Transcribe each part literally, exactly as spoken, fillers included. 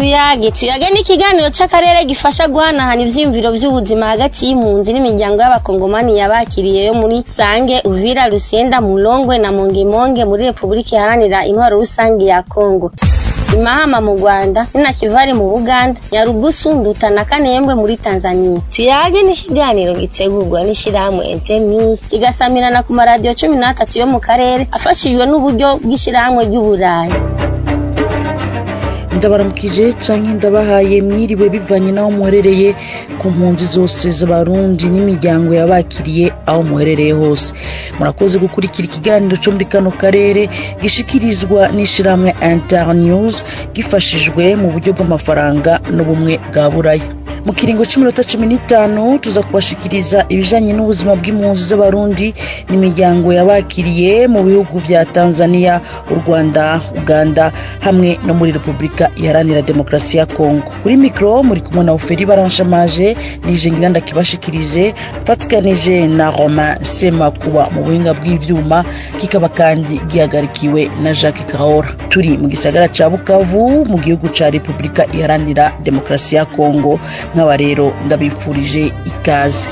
tuyage tuyage ni ikiganiro c'akarere gifasha guhanahana ivyiyumviro vy'ubuzima hagati y'impunzi n'imiryango y'abakongomani yabakiriye yo muri Sange, Uvira, Rusenda, Mulongwe na Mongemonge muri Republika Iharanira Intwaro Rusangi ya Kongo. Imahama mu Rwanda, Ninakivari mu Buganda, Nyarugusu, Nduta na Kanembwe muri Tanzania. Tuyage ni ikiganiro gitegurwa n'ishirahamwe Internews kigasamirana ku maradiyo cumi n'atatu yo mu karere afashijwe n'uburyo bw'ishirahamwe ry'Uburayi. Ndabaramukije canke ndabahaye mwiriwe bivanye naho muherereye ku mpunzi zose z'abarundi n'imiryango yabakiriye aho muherereye hose. Murakoze gukurikira ikiganiro cyo muri kano karere gishikirizwa n'ishirahamwe Internews gifashijwe mu buryo bw'amafaranga n'ubumwe bwa Buraya. Mu kiringo c'iminota cumi n'itanu tuza kubashikiriza ibijanye n'ubuzima bw'impunzi z'abarundi n'imiryango yabakiriye mu bihugu vya Tanzania, u Rwanda, Uganda hamwe no muri Republika Iharanira Demokarasi ya Kongo. Kuri mikro muri kumwe na Oferi Baranshamaje nije ngiranda kibashikirize fatikanije na Romain Semakuba mu buhinga bw'ivyuma, kikaba kandi gihagarikiwe na Jacques Kahora. Turi mu gisagara ca Bukavu mu gihugu ca Republika Iharanira Demokarasi ya Kongo. Nkaba rero ndabifurije ikaze.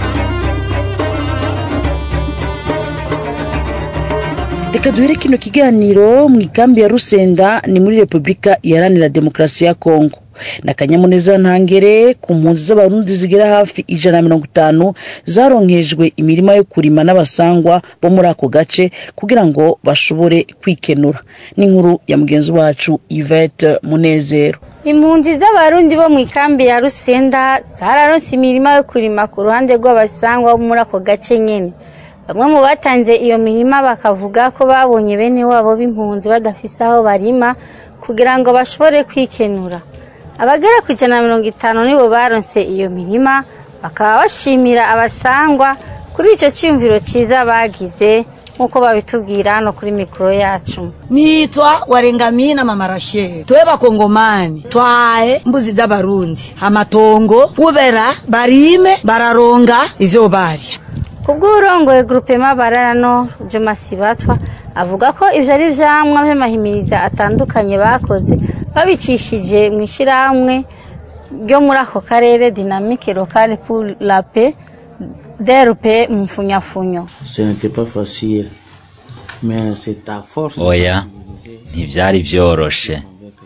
Reka duhere kino kiganiro mu ikambi ya Rusenda ni muri Republika Iharanira Demokarasi ya Kongo. Nakanyamuneza ntangere ku mpunzi z'abarundi zigera hafi ijana na mirongo itanu zaronkejwe imirima yo kurima n'abasangwa bo muri ako gace kugira ngo bashobore kwikenura. N'inkuru ya mugenzi wacu Yvette Munezero. Impunzi z'abarundi bo mu ikambi ya Rusenda zararonse imirima yo kurima ku ruhande rw'abasangwa bo muri ako gace nyene. Bamwe mu batanze iyo mirima bakavuga ko babonye bene wabo b'impunzi badafise aho barima kugira ngo bashobore kwikenura. Abagera ku ijana na mirongo itanu nibo baronse iyo mirima, bakaba bashimira abasangwa kuri ico cyumviro ciza bagize nkuko babitubwira hano kuri mikro yacu. Nitwa Warengamina Mama Rachel. Twe bakongomani twaye mbuzi z'abarundi amatongo ubera barime bararonga ivyo barya. Kubw'urongoye groupement Barano Joma Sibatwa avuga ko ivyo ari vyamwa vy'amahimiriza atandukanye bakoze babicishije mu ishirahamwe ryo muri ako karere Dynamique Locale pour la Paix D R P mfunyafunyo. Ce n'était pas facile mais c'est ta force. Oya ntivyari vyoroshe,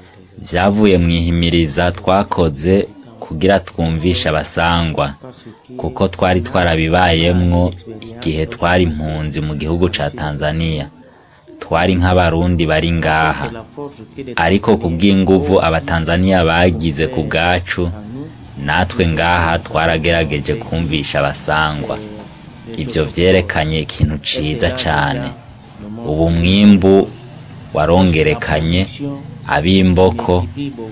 vyavuye mwihimiriza twakoze kugira twumvisha abasangwa kuko twari twarabibayemwo igihe twari impunzi mu gihugu ca Tanzania. Twari nk'abarundi bari ngaha, ariko kubw'inguvu abatanzania bagize ku bwacu natwe ngaha twaragerageje kumvisha abasangwa. Ivyo vyerekanye ikintu ciza cane. Ubu mwimbu warongerekanye, abimboko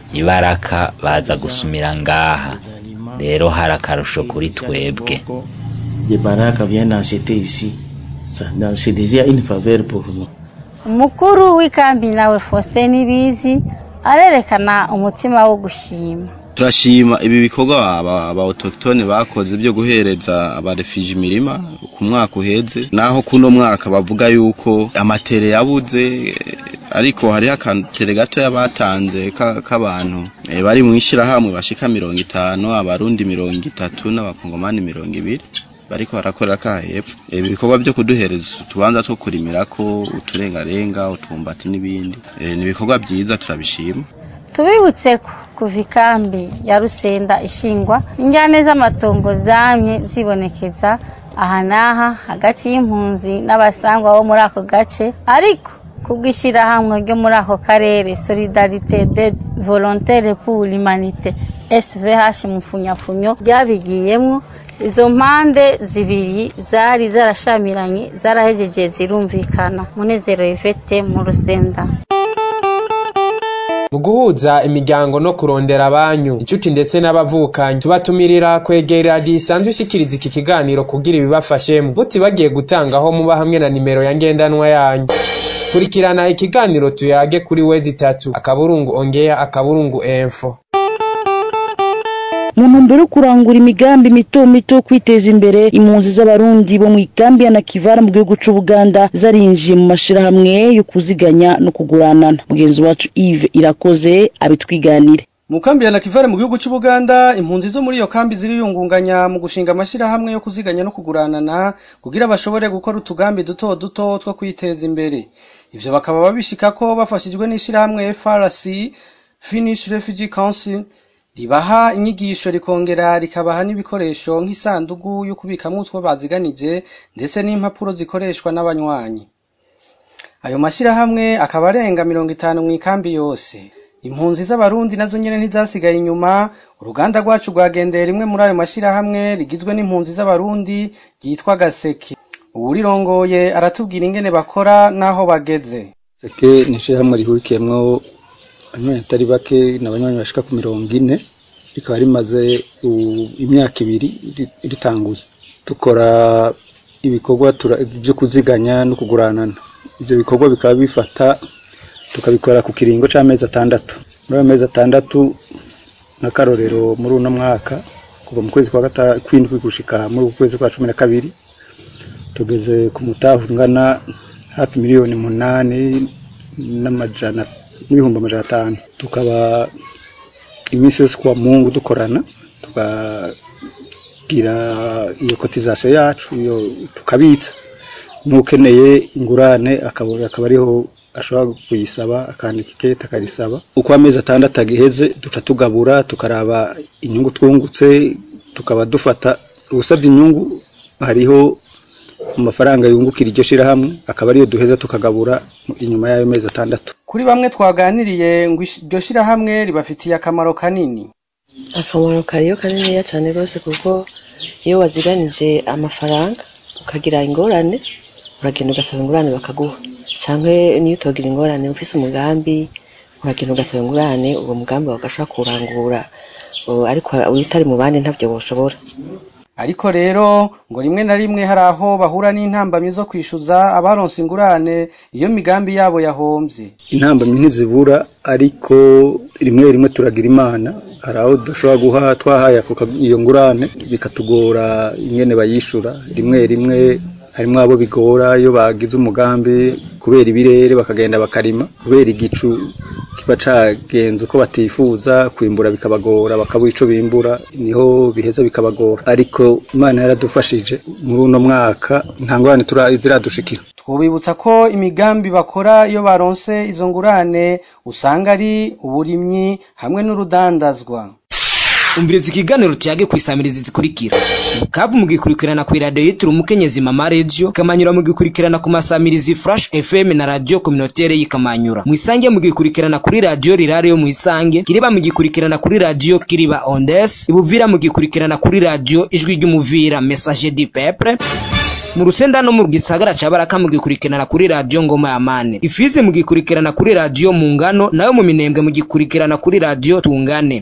ibaraka baza gusumira ngaha, rero hari akarusho kuri twebwe. Ibaraka viennent acheter ici, c'est déjà une faveur pour nous. Umukuru w'ikambi nawe Faustin Nibizi arerekana umutima wo gushima. Turashima ibi bikorwa aba autochtone bakoze byo guhereza abarefugee imirima ku mwaka uheze, naho kuno mwaka bavuga yuko amatere yabuze, ariko hari akantere gato yabatanze k'abantu e, bari mu ishirahamwe bashika mirongo itanu, abarundi mirongo itatu n'abakongomani mirongo ibiri bariko barakora ka hepfo. Ibi bikorwa byo kuduhereza tubanza two kurimirako uturengarenga utumbati n'ibindi e, ni bikorwa byiza turabishima. Tubibutse kuva ikambi ya Rusenda ishingwa injyane z'amatongo zamye zibonekeza aha naha hagati y'impunzi n'abasangwa bo muri ako gace, ariko kubw'ishirahamwe ryo muri ako karere Solidarité des Volontaires pour l'Humanité S V H mfunyafunyo byabigiyemwo. Izo mpande zibiri zari zarashamiranye zarahejeje zirumvikana. Munezero Yvette mu Rusenda. Mu guhuza imiryango no kurondera abanyu inshuti ndetse n'abavukanyi, tubatumirira kwegera risanzwe ishikiriza iki kiganiro kugira ibibafashemo, muti bagiye gutangaho muba hamwe na nimero ya ngendanwa yanyu. Kurikirana ikiganiro tuyage kuri wezi tatu akaburungu ongea akaburungu info. Mu ntumbero kurangura imigambi mito mito kwiteza imbere, impunzi z'abarundi bo mu ikambi ya Nakivara mu gihugu c'u Buganda zarinjiye mu mashirahamwe yo kuziganya no kuguranana. Mugenzi wacu Yves Irakoze abitwiganire. Mu kambi ya Nakivale mu gihugu cy'u Buganda, impunzi zo muri iyo kambi ziriyungunganya mu gushinga amashirahamwe yo kuziganya no kuguranana kugira bashobore gukora utugambi duto duto two kwiteza imbere. Ivyo bakaba babishika ko bafashijwe n'ishirahamwe F R C, Finnish Refugee Council, ribaha inyigisho rikongera rikabaha n'ibikoresho nk'isandugu yo kubikamwo utwo baziganije ndetse n'impapuro zikoreshwa n'abanywanyi. Ayo mashirahamwe akaba arenga mirongo itanu mu ikambi yose. Impunzi z'abarundi nazo nyene ntizasigaye inyuma. Uruganda rwacu rwagendeye rimwe muri ayo mashirahamwe rigizwe n'impunzi z'abarundi ryitwa Gaseke. Uwurirongoye aratubwira ingene bakora naho bageze. Gaseke ni ishirahamwe rihurikiyemwo abanywanyi atari bake n'abanywanyi bashika ku mirongo ine, rikaba rimaze imyaka ibiri ritanguye. Dukora ibikorwa byo kuziganya no kuguranana. Ibyo bikorwa bikaba bifata tukabikora ku kiringo c'amezi atandatu. Muri ayo mezi atandatu n'akarorero muri uno mwaka kuva mu kwezi kwa gatatu kwindwi gushika muri ukwezi kwa cumi na kabiri tugeze ku mutavu ngana hafi miliyoni munani n'amajana n'ibihumbi amajana atanu. Tukaba iminsi yose kwa Mungu dukorana tukagira iyo cotisation yacu iyo tukabitsa n'ukeneye ingurane akaba akaba ariho ashobora kuyisaba akandika ikete akarisaba. Uko amezi atandatu agiheze duca tugabura tukaraba inyungu twungutse, tukaba dufata usabye inyungu hariho amafaranga yungukira iryo shirahamwe akaba ariyo duheza tukagabura inyuma y'ayo mezi atandatu. Kuri bamwe twaganiriye ngo iryo shirahamwe ribafitiye akamaro kanini. Akamaro kariyo kanini cyane rwose kuko iyo waziganije amafaranga ukagira ingorane uragenda ugasaba ingurane bakaguha, canke niyo utogira ingorane ufise umugambi uragenda ugasaba ingurane uwo mugambi bagashaka kurangura, ariko utari mu bandi ntavyo boshobora. Ariko rero ngo rimwe na rimwe hari aho bahura n'intambamyi zo kwishuza abaronse ingurane iyo migambi yabo yahomvye. Intambamyi ntizibura, ariko rimwe rimwe turagira Imana, hari aho dushobora guha twahaye iyo ngurane bikatugora ingene bayishura. Rimwe rimwe harimwo abo bigora iyo bagize umugambi kubera ibirere bakagenda bakarima, kubera igicu kiba cagenze uko batifuza kwimbura bikabagora, bakabura ico bimbura niho biheza bikabagora. Ariko Imana yaradufashije muri uno mwaka nta ngorane ziradushikira. Twobibutsa ko imigambi bakora iyo baronse izo ngurane usanga ari uburimyi hamwe n'urudandazwa. Umviriza ikiganiro cyage kwisamiriza zikurikira. Kavu mugikurikirana ku radio yitira umukenyezi Mama Radio, Kamanyura mugikurikirana ku masamirizi Flash F M na radio communautaire yikamanyura. Mwisange mugikurikirana kuri radio Rirare yo Mwisange, Kiriba mugikurikirana kuri radio Kiriba Ondes, Ibuvira mugikurikirana kuri radio Ijwi ry'Umuvira Message du Peuple. Mu Rusenda no mu gisagara ca Baraka mugikurikirana kuri radio Ngoma ya Mane. Ifizi mugikurikirana kuri radio Mungano, nayo mu Minembwe mugikurikirana kuri radio Tungane.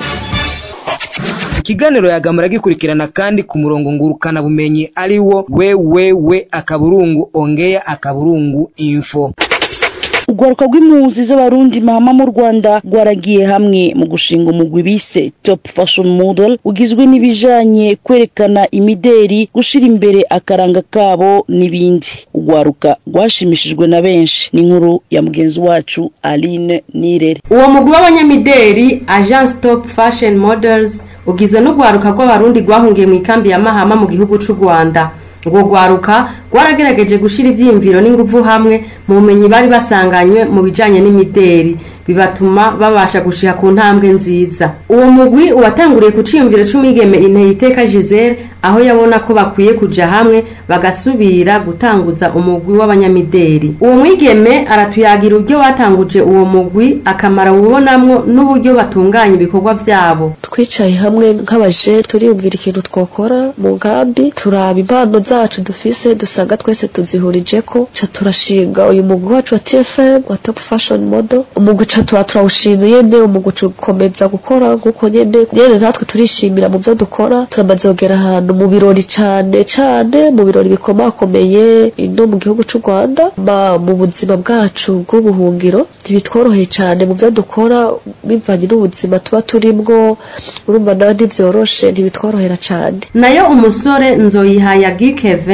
Ikiganiro yagamara gikurikirana kandi ku murongo ngurukana bumenyi ari wo wewewe akaburungu ongea akaburungu info. Ugwaruka rw'impunzi z'abarundi mahama mu Rwanda gwaragiye hamwe mu gushinga umugwi bise Top Fashion Model ugizwe n'ibijanye kwerekana imideri, gushira imbere akaranga kabo n'ibindi. Ugwaruka gwashimishijwe na benshi n'inkuru ya mugenzi wacu Aline Nirere. Uwo mugwi w'abanyamideri Agence Top Fashion Models ugize n'ugwaruka rw'abarundi gwahungiye mu ikambi ya Mahama mu gihugu c'u Rwanda. Ngo gwaruka gwaragerageje gushira ivyimviro n'inguvu hamwe mu bumenyi bari basanganywe mu bijanye n'imideri, bibatuma babasha gushika ku ntambwe nziza. Uwo mugwi uwatanguriye ku ciyumviro c'umwigeme Inteyiteka Giselle, aho yabona ko bakwiye kuja hamwe bagasubira gutanguza umugwi w'abanyamideri. Uwo mwigeme aratuyagira uburyo batanguje uwo mugwi, akamara ubonamwo n'uburyo batunganya ibikorwa vyabo. Twicaye hamwe nk'abaje turiyumvira ikintu twokora mu nkambi, turaba impano zacu dufise dusanga twese tuzihurijeko, ca turashinga uyu mugwi wacu wa T F M wa Top Fashion Model. Umugwi ca tuba turawushinga nyene, umugwi ukomeza gukora guko nyene nyene natwe turishimira mu byo dukora. Turamaze kugera ahantu mu birori cane cane, mu birori bikomakomeye ino mu gihugu c'u Rwanda. Mu buzima bwacu bw'ubuhungiro ntibitworoheye cane mu byo dukora bivanye n'ubuzima tuba turimwo, urumva nawe ntibyoroshe ntibitworohera cane. Nayo umusore Nzoyihaya Guy Kevin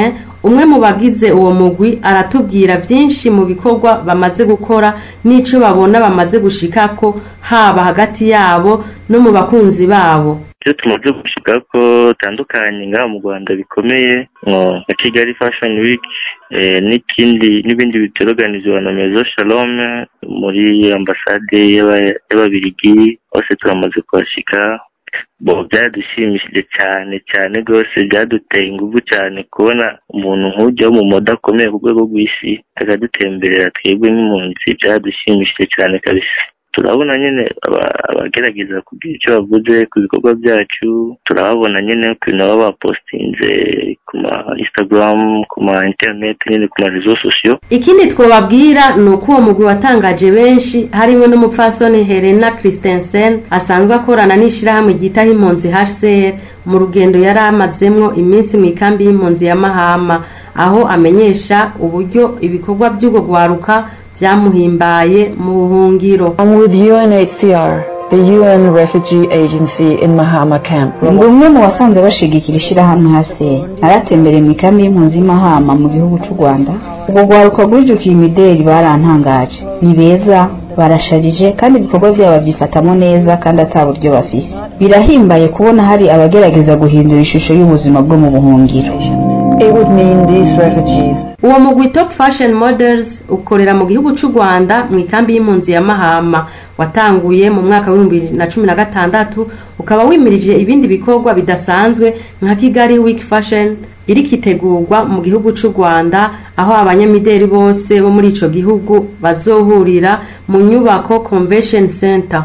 umwe mu bagize uwo mugwi aratubwira byinshi mu bikorwa bamaze gukora n'ico babona bamaze gushikako haba hagati yabo no mu bakunzi babo. Icyo tumaze gushika ko tandukanye ngaha mu Rwanda bikomeye nka Kigali Fashion Week n'ikindi n'ibindi biteroganizwa na Maison Shalom muri ambasade y'Ababirigi hose turamaze kuhashika. Bo byadushimishije cyane cyane rwose, byaduteye ingufu cyane kubona umuntu nk'ujya mu moda akomeye ku rwego rw'isi akadutemberera twebwe nk'impunzi, byadushimishije cyane kabisa. Turabona nyine abagerageza kugira icyo bavuze ku bikorwa byacu, turababona nyine ukuntu baba bapostinze ku ma Instagram, ku ma internet, nyine ku ma réseaux sociaux. Ikindi twobabwira ni uko uwo mugwi watangaje benshi, harimo n'umupfasoni Helena Christensen asanzwe akorana n'ishirahamwe ryitaho impunzi H C R mu rugendo yari amazemwo iminsi mu ikambi y'impunzi ya Mahama, aho amenyesha uburyo ibikorwa by'ubwo gwaruka byamuhimbaye mu buhungiro. I'm with U N H C R, the U N Refugee Agency in Mahama Camp. Ngo umwe mu basanzwe bashigikira ishirahamwe hase aratembereye mu ikambi y'impunzi Mahama mu gihugu cy'u Rwanda. Ubwo gwaruka gwijukiye imideli barantangaje, ni beza, barasharije kandi ibikorwa byabo byifatamo neza kandi ataburyo bafise. Birahimbaye kubona hari abagerageza guhindura ishusho y'ubuzima bwo mu buhungiro. It would mean these refugees. Uwo mugwi Top Fashion Models ukorera mu gihugu cy'u Rwanda mu ikambi y'impunzi ya Mahama, watanguye mu mwaka wa bibiri na cumi na gatandatu, ukaba wimirije ibindi bikorwa bidasanzwe nka Kigali Week Fashion iri kitegurwa mu gihugu cy'u Rwanda, aho abanyamideli bose bo muri ico gihugu bazohurira mu nyubako Convention Center.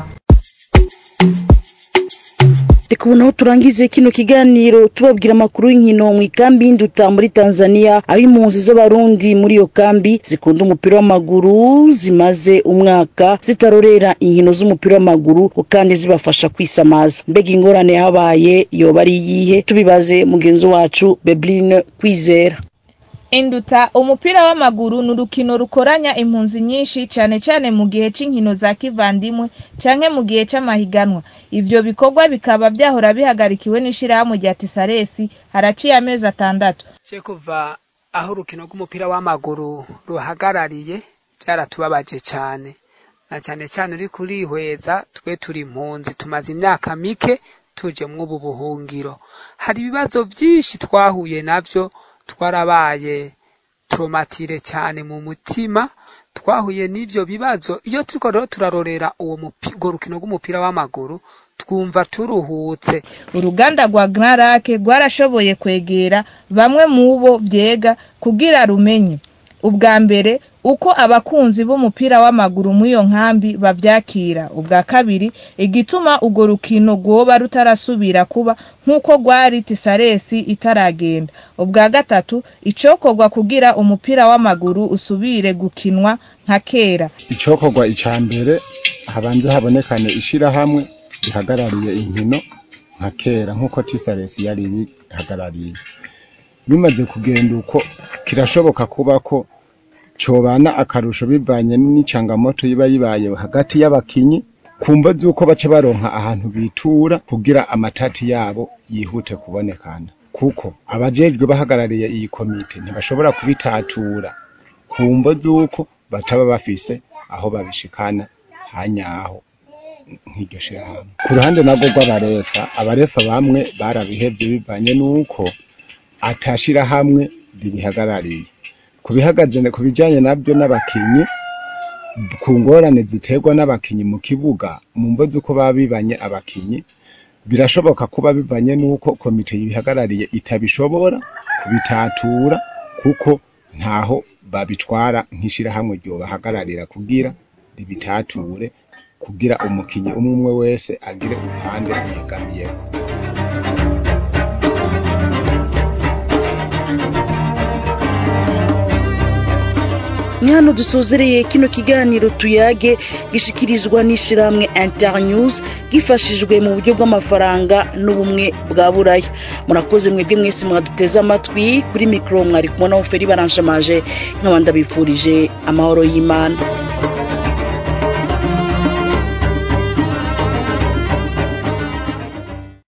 Reka ubu naho turangize kino kiganiro tubabwira amakuru y'inkino mu ikambi y'Induta muri Tanzania, aho impunzi z'abarundi muri iyo kambi zikunda umupira w'amaguru zimaze umwaka zitarorera inkino z'umupira w'amaguru kandi zibafasha kwisamaza. Mbega ingorane yabaye yoba ari yihe? Tubibaze mugenzi wacu Bebline Kwizera. Induta, umupira w'amaguru n'urukino rukoranya impunzi nyinshi cyane cyane mu gihe c'inkino za kivandimwe canke mu gihe c'amahiganwa. Ivyo bikorwa bikaba byahora bihagarikiwe n'ishirahamwe rya Tisaresi haraciye amezi atandatu. Je kuva aho urukino rw'umupira w'amaguru ruhagarariye byaratubabaje cyane, na cyane cyane uri kurihweza twe turi impunzi tumaze imyaka mike tuje mu ubu buhungiro. Hari ibibazo byinshi twahuye navyo, twarabaye traumatire cyane mu mutima, twahuye n'ivyo bibazo. Iyo turiko rero turarorera uwo mupigo rukino rw'umupira w'amaguru twumva turuhutse. Uruganda rwa Grand Lac rwarashoboye kwegera bamwe mu bo byega kugira rumenye ubwa mbere uko abakunzi b'umupira w'amaguru mu iyo nkambi bavyakira, ubwa kabiri igituma ugo rukino rwoba rutarasubira kuba nkuko rwari Tisaresi itaragenda, ubwa gatatu icokorwa kugira umupira w'amaguru usubire gukinwa nka kera. Icokorwa icambere habanze habonekane ishirahamwe rihagarariye inkino nka kera nkuko Tisaresi yari rihagarariye. Bimaze kugenda uko kirashoboka kuba ko cobana akarusho bivanye n'icangamoto yiba yibaye hagati y'abakinyi, kumva zuko bace baronka ahantu bitura kugira amatati yabo yihute kubonekana, kuko abajejwe bahagarariye iyi komite ntibashobora kubitatura, kumva zuko bataba bafise aho babishikana hanyaho nk'iryo shirahamwe. Ku ruhande nabwo rw'abarefa, abarefa bamwe barabihevye bivanye nuko atashira hamwe ribihagarariye. Kubihagaze kubijanye nabyo n'abakinyi, ku ngorane ziterwa n'abakinyi mu kibuga, mu mbozi uko babibanye abakinyi, birashoboka kuba bivanye nuko komite yibihagarariye itabishobora kubitatura, kuko ntaho babitwara nkishira hamwe ryo bahagararira kugira ribitature, kugira umukinyi umwe wese agire uruhande yegamiye. Ni hano dusozereye kino kiganiro tuyage gishikirizwa n'ishiramwe Internews gifashijwe mu buryo bw'amafaranga n'ubumwe bwa Buraya. Murakoze mwebwe mwese mwaduteze amatwi, kuri mikro mwari kumwe na Oferi Baranshamaje, nk'abanda bifurije amahoro y'Imana.